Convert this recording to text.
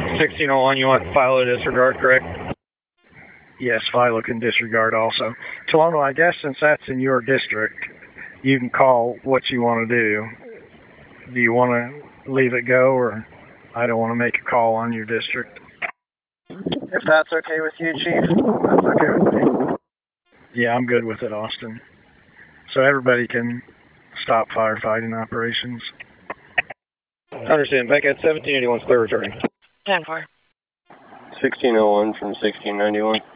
1601, you want Philo to disregard, correct? Yes, Philo can disregard also. Tolono, I guess since that's in your district, you can call what you want to do. Do you want to leave it go, or I don't want to make a call on your district? If that's okay with you, Chief, that's okay with me. Yeah, I'm good with it, Austin. So everybody can stop firefighting operations. Understand. Back at 1781's clear returning. 10-4. 1601 from 1691.